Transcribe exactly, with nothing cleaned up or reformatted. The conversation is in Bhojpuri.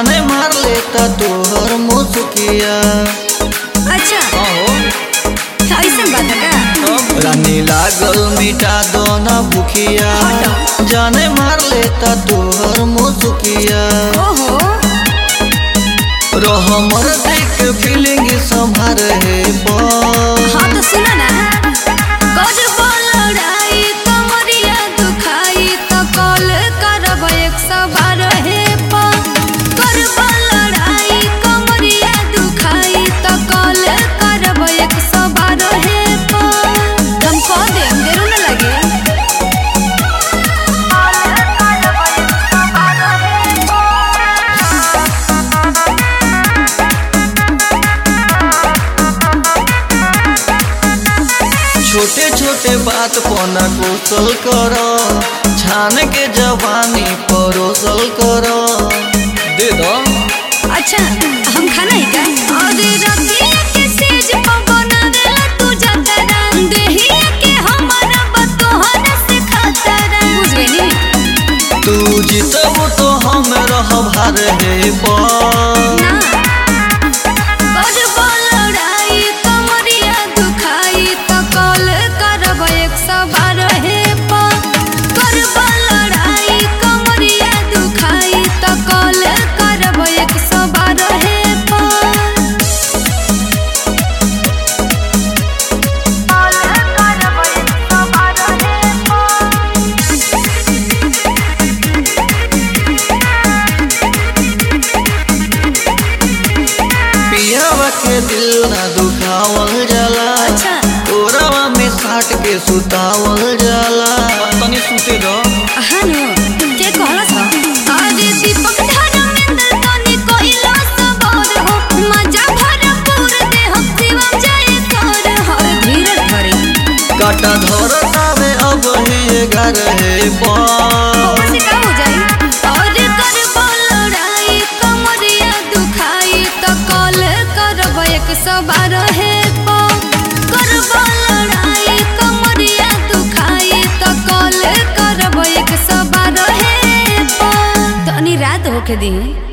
जाने मार लेता तोहर मुस्किया। अच्छा हो ऐसा बात है का रानी लागल मिटा दो ना भूखिया, जाने मार लेता तोहर मुस्किया। ओहो रह मर देख फीलिंग संभार है हाँ तो सुना ना गज लड़ाई कमरिया दुखाई तो कॉल करब एक सौ बारह है करब लड़ाई कमरिया दुखाई तो कॉल करब एक सौ बारह है हम कह देम देरो न लगे। छोटे छोटे बात पना कुशल कर, छान के जवानी परोसल कर दे दो। अच्छा हम खाना ही का अरे रतिया के सेज पर बना देला तू जतरा देहिया के हमारा बतोहन से खतरा बुझ गई नी तू जीतब तो हम रह भार है पर ना गज लड़ाई कमरिया दुखाई तो कॉल करब एक सौ बारह है करब लड़ाई कमरिया दुखाई तो कॉल करब एक सौ बारह है पियावा के दिल ना दुखावल जाला। अच्छा ओरावा में साट के सुतावल जाला। तनी सुते दो हानो के कहलस अरे दीपक धर्मेंद्र तनी कइला सबर हो मजा भरपूर दे हम शिवम जय कर हर धीरज धरे काटा धरतावे अब ही घर है पर से का हो जाई और करब लड़ाई कमरिया दुखाई तो कॉल करब एक सौ बारह है करब लड़ाई कमरिया दुखाई तो कॉल करब एक सौ बारह है तनी रात होके दी।